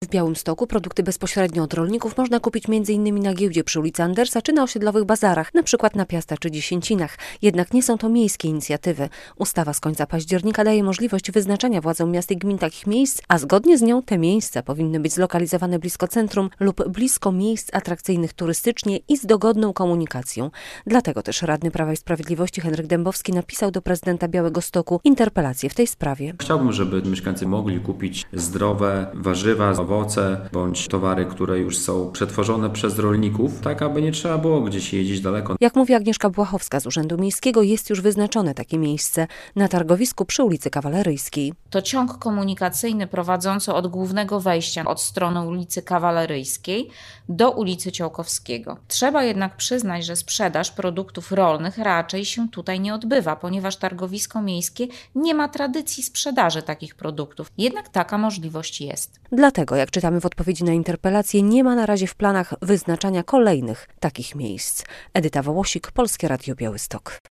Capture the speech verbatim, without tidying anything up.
Białymstoku produkty bezpośrednio od rolników można kupić między innymi na giełdzie przy ulicy Andersa czy na osiedlowych bazarach, na przykład na Piasta czy Dziesięcinach. Jednak nie są to miejskie inicjatywy. Ustawa z końca października daje możliwość wyznaczania władzom miast i gmin takich miejsc, a zgodnie z nią te miejsca powinny być zlokalizowane blisko centrum lub blisko miejsc atrakcyjnych turystycznie i z dogodną komunikacją. Dlatego też radny Prawa i Sprawiedliwości Henryk Dębowski napisał do prezydenta Białegostoku interpelację w tej sprawie. Chciałbym, żeby mieszkańcy mogli kupić zdrowe warzywa, owoce bądź towary, które już są przetworzone przez rolników, tak aby nie trzeba było gdzieś jeździć daleko. Jak mówi Agnieszka Błachowska z Urzędu Miejskiego, jest już wyznaczone takie miejsce na targowisku przy ulicy Kawaleryjskiej. To ciąg komunikacyjny prowadzący od głównego wejścia od strony ulicy Kawaleryjskiej do ulicy Ciołkowskiego. Trzeba jednak przyznać, że sprzedaż produktów rolnych raczej się tutaj nie odbywa, ponieważ targowisko miejskie nie ma tradycji sprzedaży takich produktów. Jednak taka możliwość jest. Dlatego, jak czytamy w odpowiedzi na interpelację, nie ma na razie w planach wyznaczania kolejnych takich miejsc. Edyta Wołosik, Polskie Radio Białystok.